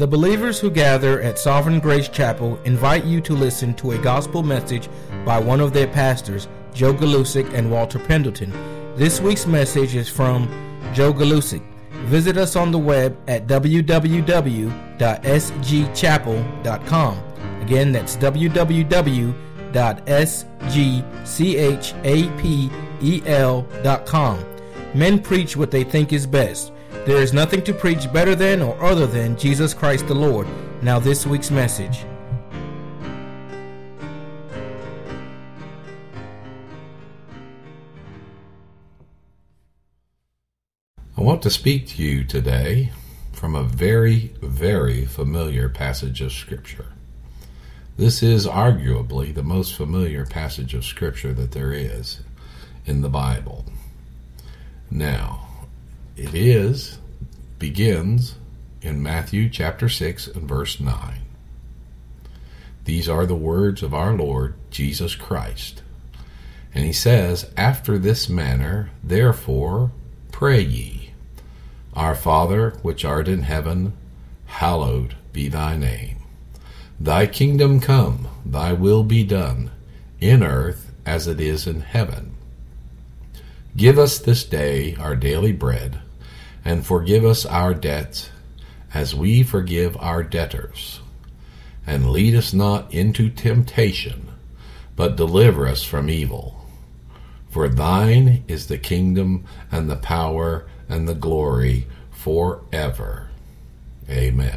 The believers who gather at Sovereign Grace Chapel invite you to listen to a gospel message by one of their pastors, Joe Galusic and Walter Pendleton. This week's message is from Joe Galusic. Visit us on the web at www.sgchapel.com. Again, that's www.sgchapel.com. Men preach what they think is best. There is nothing to preach better than or other than Jesus Christ the Lord. Now this week's message. I want to speak to you today from a very, very familiar passage of Scripture. This is arguably the most familiar passage of Scripture that there is in the Bible. Now, it begins in Matthew chapter 6 and verse 9. These are the words of our Lord Jesus Christ. And he says, "After this manner, therefore, pray ye, Our Father which art in heaven, hallowed be thy name. Thy kingdom come, thy will be done, in earth as it is in heaven. Give us this day our daily bread, and forgive us our debts, as we forgive our debtors. And lead us not into temptation, but deliver us from evil. For thine is the kingdom, and the power, and the glory, forever. Amen."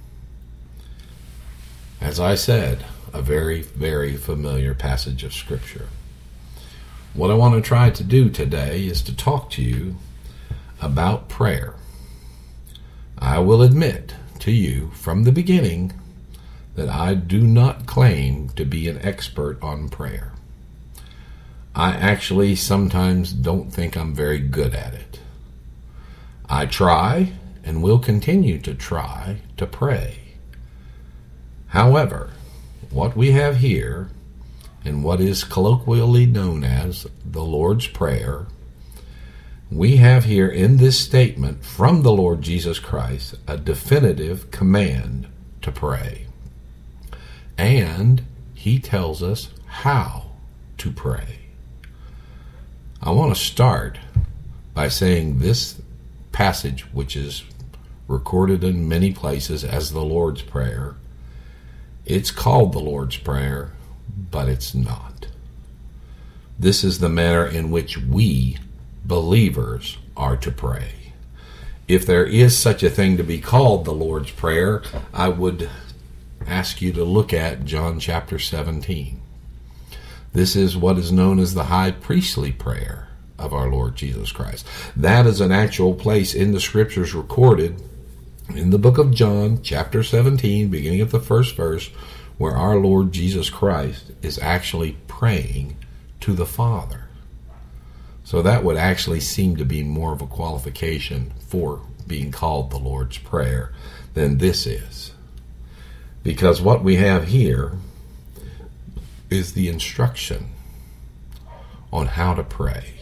As I said, a very, very familiar passage of Scripture. What I want to try to do today is to talk to you about prayer. I will admit to you from the beginning that I do not claim to be an expert on prayer. I actually sometimes don't think I'm very good at it. I try and will continue to try to pray. However, what we have here, in what is colloquially known as the Lord's Prayer, we have here in this statement from the Lord Jesus Christ a definitive command to pray. And he tells us how to pray. I want to start by saying this passage, which is recorded in many places as the Lord's Prayer, it's called the Lord's Prayer, but it's not. This is the manner in which we, believers, are to pray. If there is such a thing to be called the Lord's Prayer, I would ask you to look at John chapter 17. This is what is known as the high priestly prayer of our Lord Jesus Christ. That is an actual place in the Scriptures recorded in the book of John, chapter 17, beginning at the first verse, where our Lord Jesus Christ is actually praying to the Father. So that would actually seem to be more of a qualification for being called the Lord's Prayer than this is. Because what we have here is the instruction on how to pray.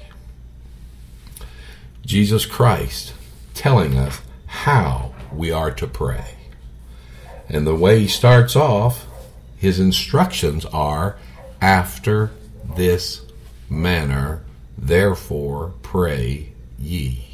Jesus Christ telling us how we are to pray. And the way he starts off, his instructions are, "After this manner, therefore pray ye."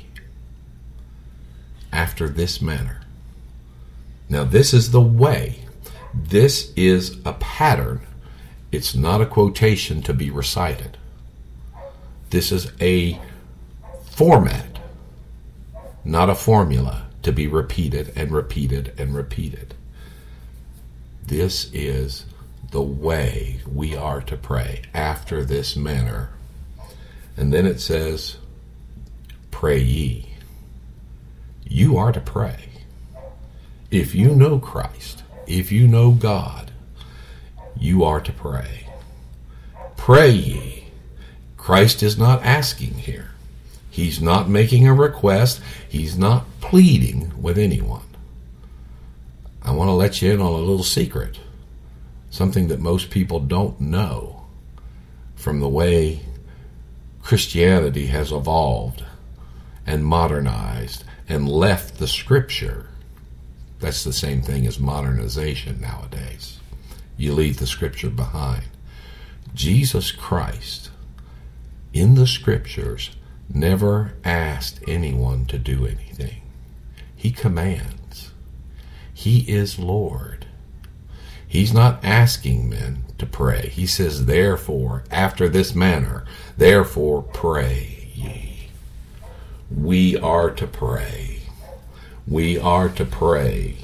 After this manner. Now this is the way. This is a pattern. It's not a quotation to be recited. This is a format, not a formula to be repeated and repeated and repeated. This is the way we are to pray, after this manner. And then it says, "Pray ye." You are to pray. If you know Christ, if you know God, you are to pray. Pray ye. Christ is not asking here. He's not making a request. He's not pleading with anyone. I want to let you in on a little secret, something that most people don't know from the way Christianity has evolved and modernized and left the Scripture. That's the same thing as modernization nowadays. You leave the Scripture behind. Jesus Christ, in the Scriptures, never asked anyone to do anything. He commands. He is Lord. He's not asking men to pray. He says, therefore, after this manner, therefore pray ye. We are to pray. We are to pray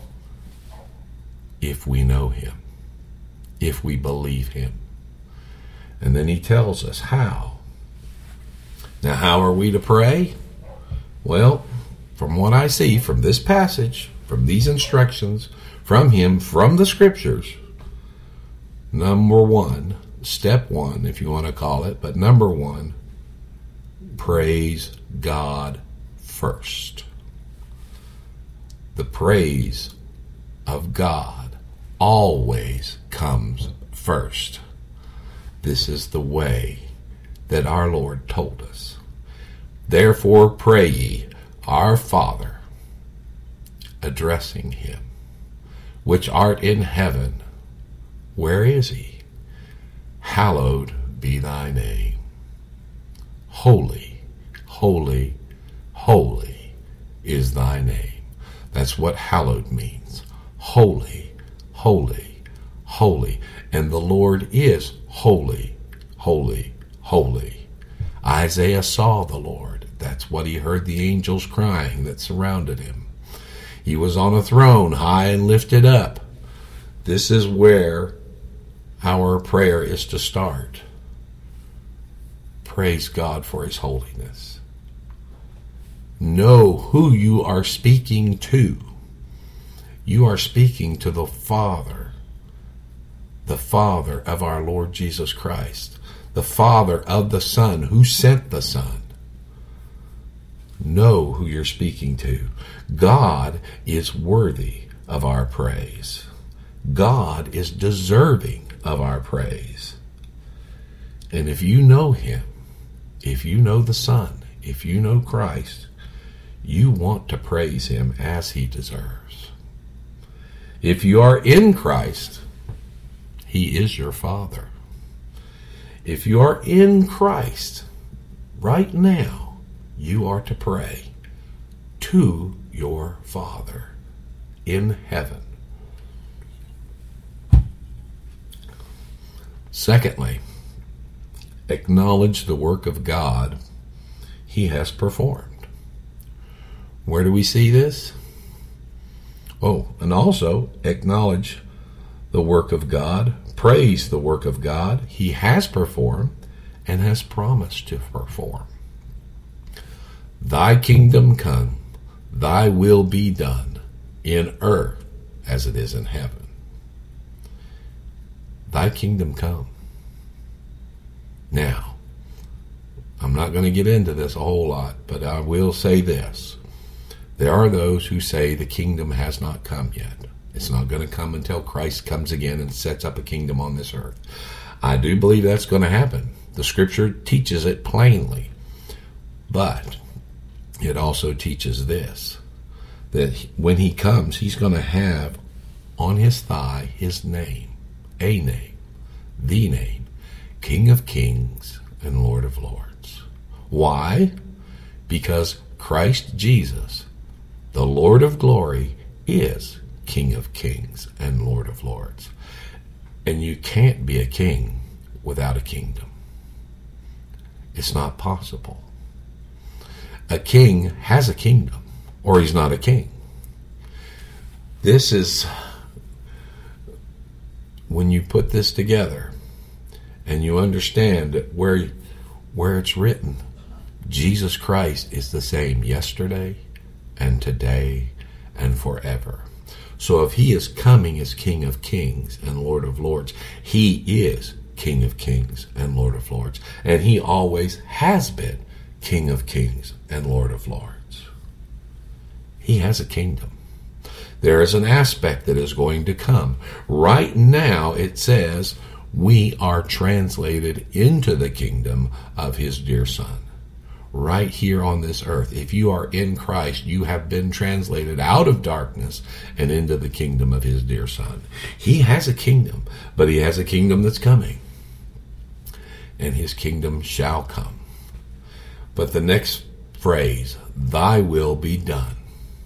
if we know him, if we believe him. And then he tells us how. Now, how are we to pray? Well, from what I see from this passage, from these instructions, from him, from the Scriptures, number one, step one, if you want to call it, but number one, praise God first. The praise of God always comes first. This is the way that our Lord told us. Therefore pray ye, our Father, addressing him, which art in heaven. Where is he? Hallowed be thy name. Holy, holy, holy is thy name. That's what hallowed means. Holy, holy, holy. And the Lord is holy, holy, holy. Isaiah saw the Lord. That's what he heard the angels crying that surrounded him. He was on a throne, high and lifted up. This is where our prayer is to start. Praise God for his holiness. Know who you are speaking to. You are speaking to the Father of our Lord Jesus Christ, the Father of the Son who sent the Son. Know who you're speaking to. God is worthy of our praise. God is deserving of our praise. And if you know him, if you know the Son, if you know Christ, you want to praise him as he deserves. If you are in Christ, he is your Father. If you are in Christ right now, you are to pray to your Father in heaven. Secondly, acknowledge the work of God he has performed. Where do we see this? Oh, and also acknowledge the work of God, praise the work of God he has performed and has promised to perform. Thy kingdom come, thy will be done in earth as it is in heaven. Thy kingdom come. Now, I'm not going to get into this a whole lot, but I will say this. There are those who say the kingdom has not come yet. It's not going to come until Christ comes again and sets up a kingdom on this earth. I do believe that's going to happen. The Scripture teaches it plainly. But it also teaches this, that when he comes, he's going to have on his thigh his name, a name, the name, King of Kings and Lord of Lords. Why? Because Christ Jesus, the Lord of glory, is King of Kings and Lord of Lords. And you can't be a king without a kingdom. It's not possible. A king has a kingdom, or he's not a king. This is, when you put this together and you understand that where it's written, Jesus Christ is the same yesterday and today and forever. So if he is coming as King of Kings and Lord of Lords, he is King of Kings and Lord of Lords. And he always has been King of Kings and Lord of Lords. He has a kingdom. There is an aspect that is going to come. Right now it says we are translated into the kingdom of his dear Son. right here on this earth. If you are in Christ, you have been translated out of darkness and into the kingdom of his dear Son. He has a kingdom, but he has a kingdom that's coming. And his kingdom shall come. But the next phrase, thy will be done,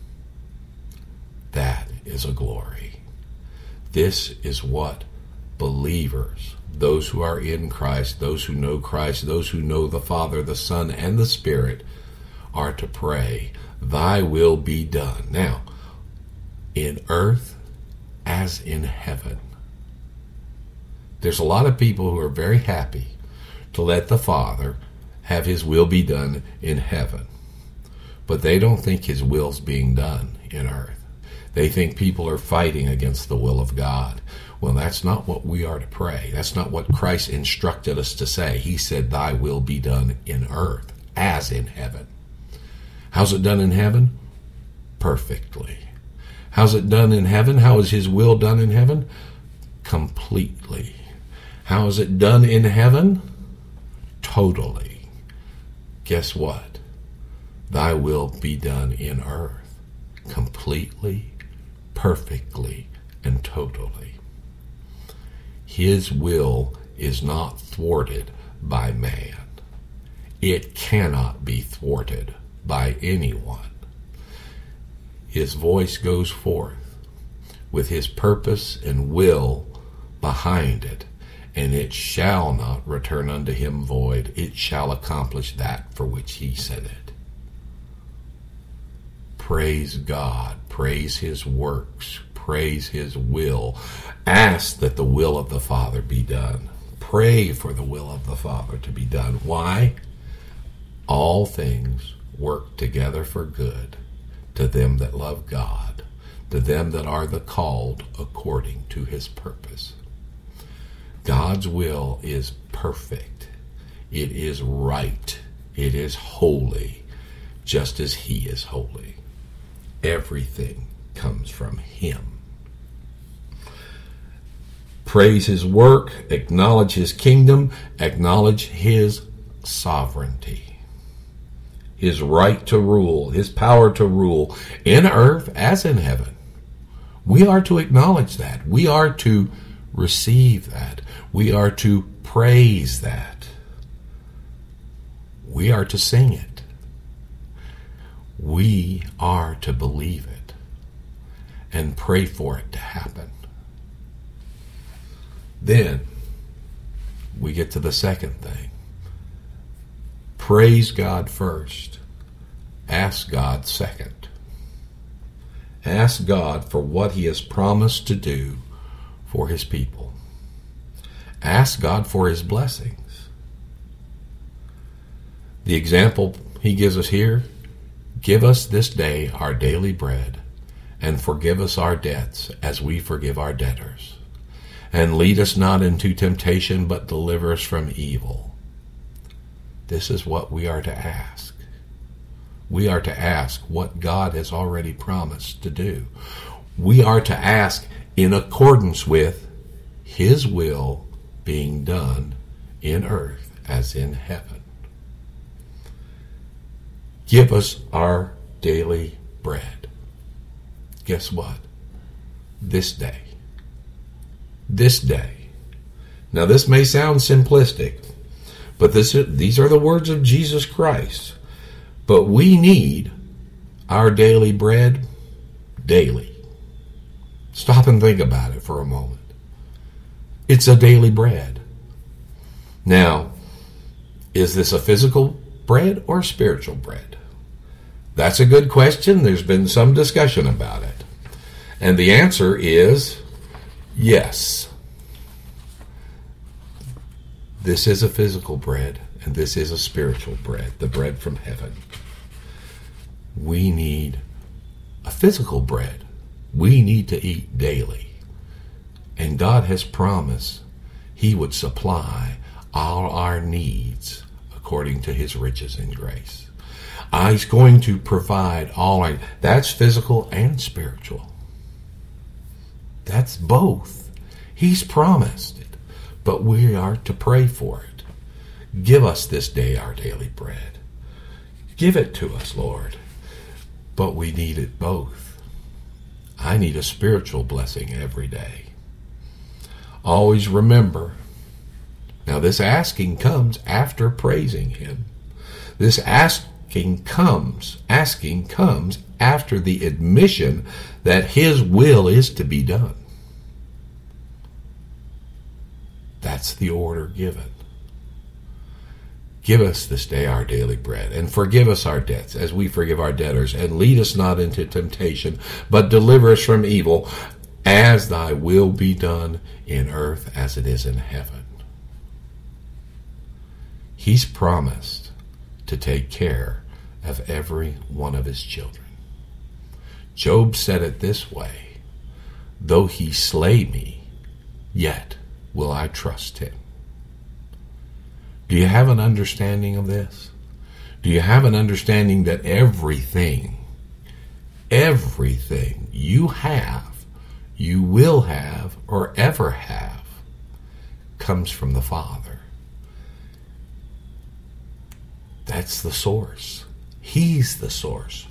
that is a glory. This is what believers, those who are in Christ, those who know Christ, those who know the Father, the Son, and the Spirit, are to pray, thy will be done. Now, in earth as in heaven. There's a lot of people who are very happy to let the Father have his will be done in heaven. But they don't think his will's being done in earth. They think people are fighting against the will of God. Well, that's not what we are to pray. That's not what Christ instructed us to say. He said, thy will be done in earth as in heaven. How's it done in heaven? Perfectly. How's it done in heaven? How is his will done in heaven? Completely. How is it done in heaven? Totally. Guess what? Thy will be done in earth. Completely, perfectly, and totally. His will is not thwarted by man. It cannot be thwarted by anyone. His voice goes forth with his purpose and will behind it, and it shall not return unto him void. It shall accomplish that for which he sent it. Praise God. Praise his works. Praise his will. Ask that the will of the Father be done. Pray for the will of the Father to be done. Why? All things work together for good to them that love God, to them that are the called according to his purpose. God's will is perfect. It is right. It is holy, just as he is holy. Everything comes from him. Praise his work, acknowledge his kingdom, acknowledge his sovereignty, his right to rule, his power to rule in earth as in heaven. We are to acknowledge that. We are to receive that. We are to praise that. We are to sing it. We are to believe it and pray for it to happen. Then we get to the second thing. Praise God first. Ask God second. Ask God for what he has promised to do for his people. Ask God for his blessings. The example he gives us here, give us this day our daily bread, and forgive us our debts as we forgive our debtors. And lead us not into temptation, but deliver us from evil. This is what we are to ask. We are to ask what God has already promised to do. We are to ask in accordance with his will being done in earth as in heaven. Give us our daily bread. Guess what? This day. This day. Now this may sound simplistic, but these are the words of Jesus Christ. But we need our daily bread daily. Stop and think about it for a moment. It's a daily bread. Now, is this a physical bread or spiritual bread? That's a good question. There's been some discussion about it. And the answer is yes. This is a physical bread, and this is a spiritual bread, the bread from heaven. We need a physical bread. We need to eat daily. And God has promised he would supply all our needs according to his riches and grace. He's going to provide all our... That's physical and spiritual. That's both. He's promised it, but we are to pray for it. Give us this day our daily bread. Give it to us, Lord. But we need it both. I need a spiritual blessing every day. Always remember, now this asking comes after praising him. This asking comes after the admission that his will is to be done. That's the order given. Give us this day our daily bread, and forgive us our debts as we forgive our debtors, and lead us not into temptation, but deliver us from evil, as thy will be done in earth as it is in heaven. He's promised to take care of every one of his children. Job said it this way, though he slay me, yet will I trust him. Do you have an understanding of this? Do you have an understanding that everything you have, you will have, or ever have, comes from the Father? That's the source. He's the source.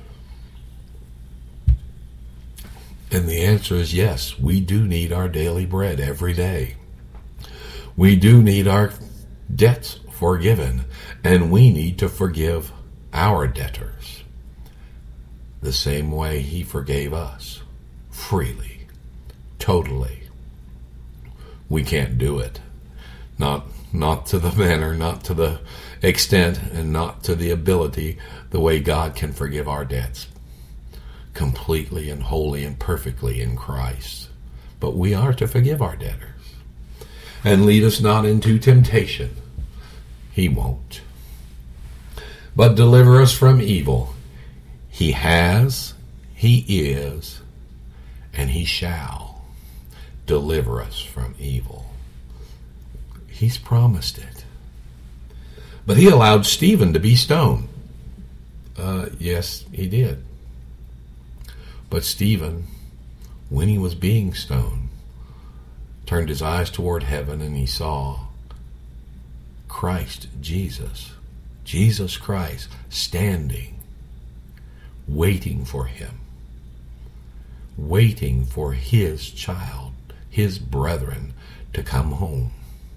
And the answer is yes, we do need our daily bread every day. We do need our debts forgiven, and we need to forgive our debtors the same way he forgave us, freely, totally. We can't do it. Not to the manner, not to the extent, and not to the ability the way God can forgive our debts completely and wholly and perfectly in Christ. But we are to forgive our debtors. And lead us not into temptation. He won't. But deliver us from evil. He has, he is, and he shall deliver us from evil. He's promised it. But he allowed Stephen to be stoned. Yes, he did. But Stephen, when he was being stoned, turned his eyes toward heaven, and he saw Christ Jesus Christ, standing, waiting for him, waiting for his child, his brethren, to come home.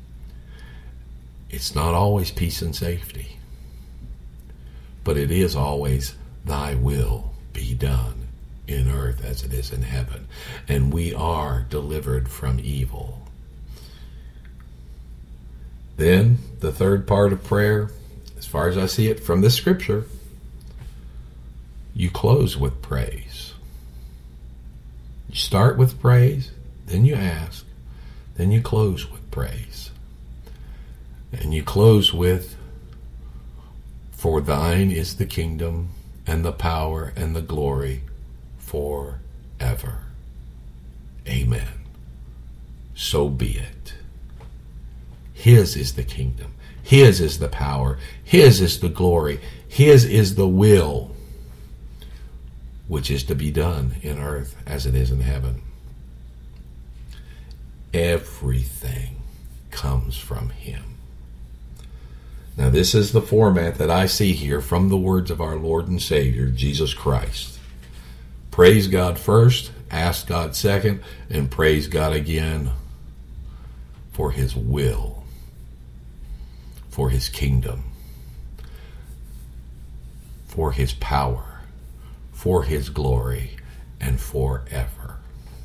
It's not always peace and safety, but it is always thy will be done in earth as it is in heaven. And we are delivered from evil. Then, the third part of prayer, as far as I see it from this scripture, you close with praise. You start with praise, then you ask, then you close with praise. And you close with, for thine is the kingdom, and the power, and the glory, forever. Amen. So be it. His is the kingdom. His is the power. His is the glory. His is the will, which is to be done in earth as it is in heaven. Everything comes from him. Now, this is the format that I see here from the words of our Lord and Savior, Jesus Christ. Praise God first, ask God second, and praise God again for his will, for his kingdom, for his power, for his glory, and forever.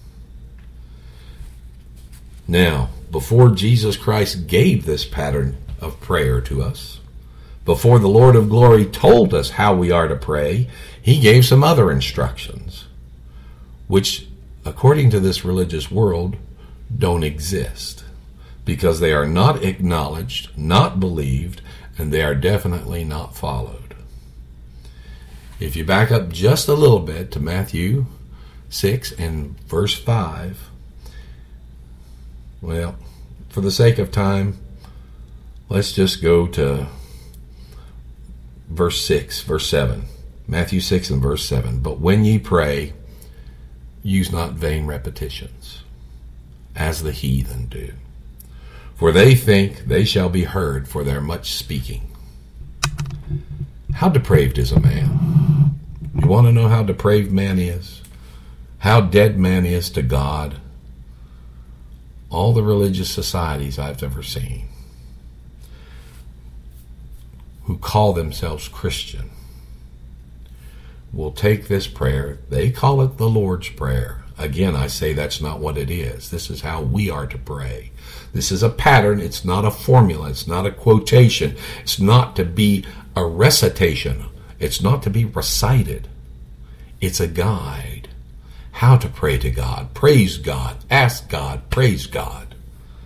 Now, before Jesus Christ gave this pattern of prayer to us, before the Lord of glory told us how we are to pray, he gave some other instructions, which, according to this religious world, don't exist, because they are not acknowledged, not believed, and they are definitely not followed. If you back up just a little bit to Matthew 6 and verse 5, well, for the sake of time, let's just go to verse 7. Matthew 6 and verse 7. But when ye pray, use not vain repetitions, as the heathen do. For they think they shall be heard for their much speaking. How depraved is a man? You want to know how depraved man is? How dead man is to God? All the religious societies I've ever seen who call themselves Christian will take this prayer. They call it the Lord's Prayer. Again, I say that's not what it is. This is how we are to pray. This is a pattern. It's not a formula. It's not a quotation. It's not to be a recitation. It's not to be recited. It's a guide. How to pray to God. Praise God. Ask God. Praise God.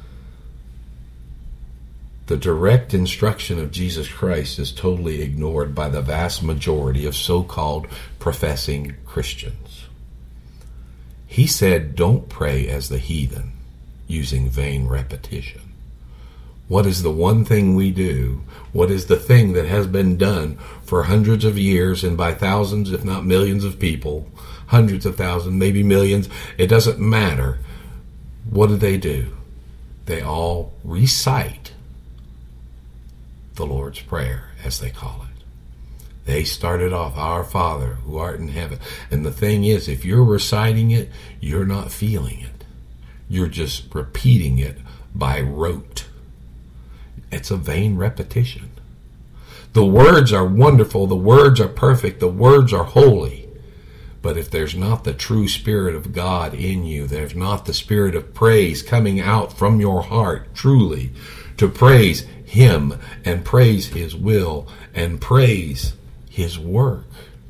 The direct instruction of Jesus Christ is totally ignored by the vast majority of so-called professing Christians. He said, don't pray as the heathen, using vain repetition. What is the one thing we do? What is the thing that has been done for hundreds of years and by thousands, if not millions of people, hundreds of thousands, maybe millions? It doesn't matter. What do? They all recite the Lord's Prayer, as they call it. They started off, Our Father, who art in heaven. And the thing is, if you're reciting it, you're not feeling it. You're just repeating it by rote. It's a vain repetition. The words are wonderful. The words are perfect. The words are holy. But if there's not the true Spirit of God in you, there's not the Spirit of praise coming out from your heart truly to praise Him and praise His will and praise His work,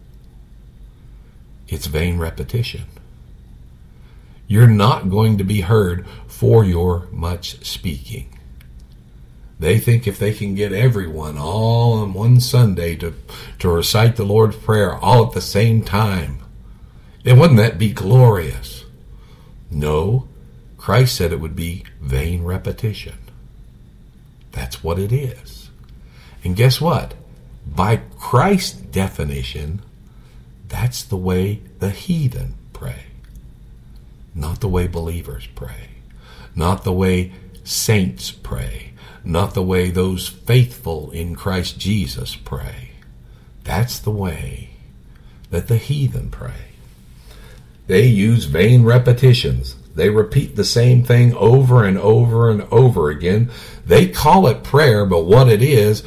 it's vain repetition. You're not going to be heard for your much speaking. They think if they can get everyone all on one Sunday to recite the Lord's Prayer all at the same time, then wouldn't that be glorious? No, Christ said it would be vain repetition. That's what it is. And guess what? By Christ's definition, that's the way the heathen pray. Not the way believers pray. Not the way saints pray. Not the way those faithful in Christ Jesus pray. That's the way that the heathen pray. They use vain repetitions. They repeat the same thing over and over and over again. They call it prayer, but what it is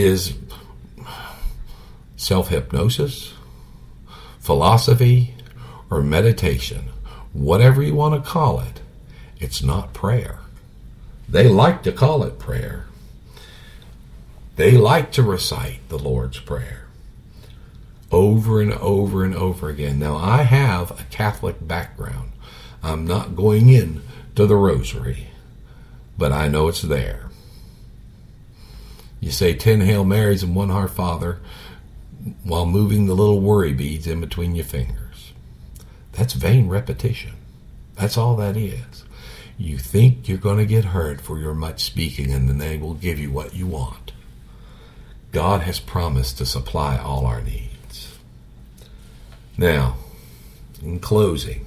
self-hypnosis, philosophy, or meditation. Whatever you want to call it, it's not prayer. They like to call it prayer. They like to recite the Lord's Prayer over and over and over again. Now, I have a Catholic background. I'm not going in to the rosary, but I know it's there. You say 10 Hail Marys and 1 Our Father while moving the little worry beads in between your fingers. That's vain repetition. That's all that is. You think you're going to get heard for your much speaking, and then they will give you what you want. God has promised to supply all our needs. Now, in closing,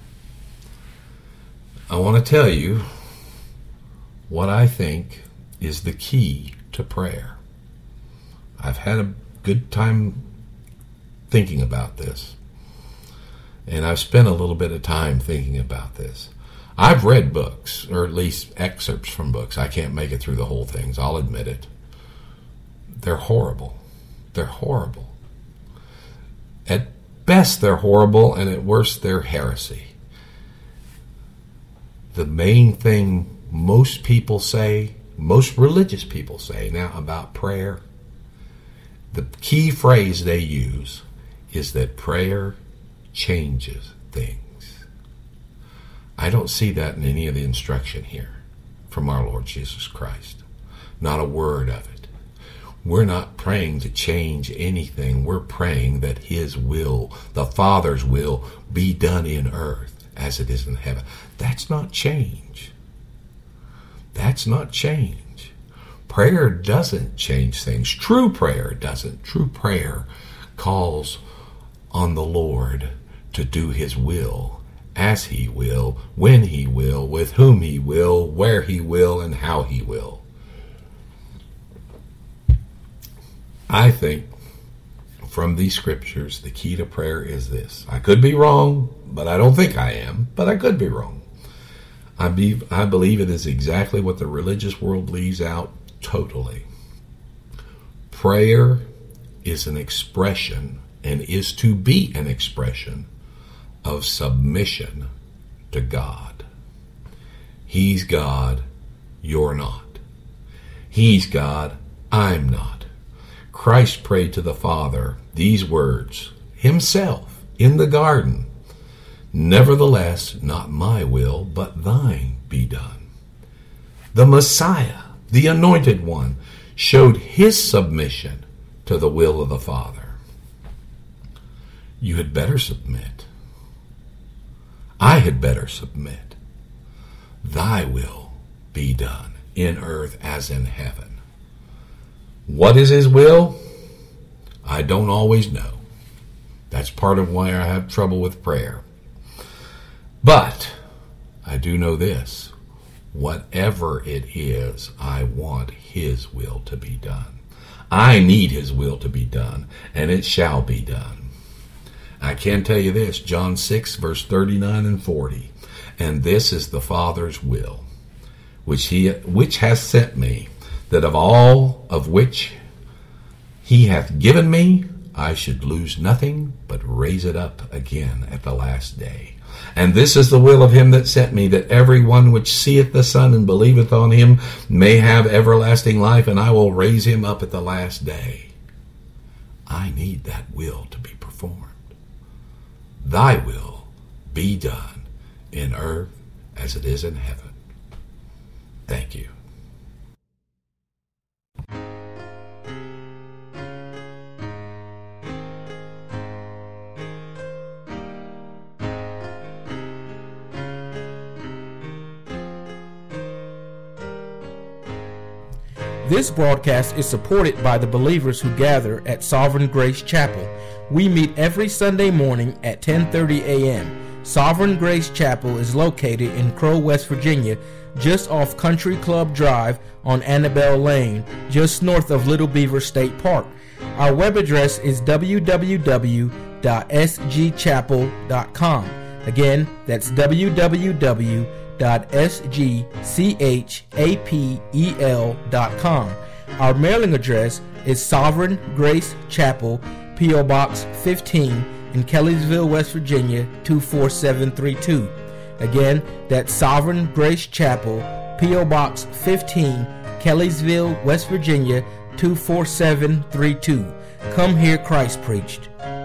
I want to tell you what I think is the key to prayer. I've had a good time thinking about this, and I've spent a little bit of time thinking about this. I've read books, or at least excerpts from books. I can't make it through the whole things, I'll admit it. They're horrible. They're horrible. At best, they're horrible, and at worst, they're heresy. The main thing most people say, most religious people say now about prayer, the key phrase they use is that prayer changes things. I don't see that in any of the instruction here from our Lord Jesus Christ. Not a word of it. We're not praying to change anything. We're praying that His will, the Father's will, be done in earth as it is in heaven. That's not change. That's not change. Prayer doesn't change things. True prayer doesn't. True prayer calls on the Lord to do His will, as He will, when He will, with whom He will, where He will, and how He will. I think from these scriptures, the key to prayer is this. I could be wrong, but I don't think I am, but I could be wrong. I believe it is exactly what the religious world leaves out totally. Prayer is an expression, and is to be an expression, of submission to God. He's God, you're not. He's God, I'm not. Christ prayed to the Father these words himself in the garden. Nevertheless, not my will, but thine be done. The Messiah, the Anointed One, showed his submission to the will of the Father. You had better submit. I had better submit. Thy will be done in earth as in heaven. What is his will? I don't always know. That's part of why I have trouble with prayer. But I do know this. Whatever it is, I want his will to be done. I need his will to be done, and it shall be done. I can tell you this, John 6, verse 39 and 40. And this is the Father's will, which hath sent me, that of all of which he hath given me, I should lose nothing, but raise it up again at the last day. And this is the will of him that sent me, that every one which seeth the Son and believeth on him may have everlasting life, and I will raise him up at the last day. I need that will to be performed. Thy will be done in earth as it is in heaven. Thank you. This broadcast is supported by the believers who gather at Sovereign Grace Chapel. We meet every Sunday morning at 10:30 a.m. Sovereign Grace Chapel is located in Crow, West Virginia, just off Country Club Drive on Annabelle Lane, just north of Little Beaver State Park. Our web address is www.sgchapel.com. Again, that's www.sgchapel.com. Our mailing address is Sovereign Grace Chapel, P.O. Box 15 in Kelleysville, West Virginia 24732. Again, that's Sovereign Grace Chapel, P.O. Box 15, Kelleysville, West Virginia 24732. Come hear Christ preached.